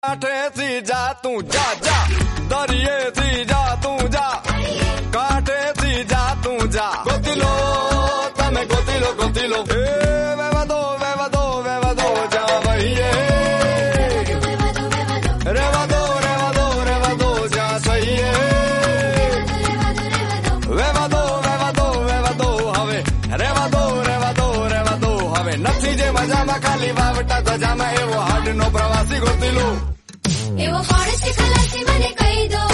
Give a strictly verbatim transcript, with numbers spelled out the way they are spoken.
કાંઠેથી જા તું જા જા, દરિયેથી જા તું જા, કાંઠેથી જા તું જા. ગોતી લો તમે ગોતી લો ગોતી લો, એ વેવા દો વેવા દો વેવા દો જા વહીએ, રેવા દો રેવા દો રેવા દો જા સહીએ, વેવા દો વેવા દો વેવા દો હવે, રેવા દો રેવા દો રેવા દો હવે. નથી જે મજામાં ખાલી વાવટા ધજામાં, એવો હાડનો પ્રવાસી ગોતી લો. એવો ફોરેસ્ટ ખલાસી મને કહી દો.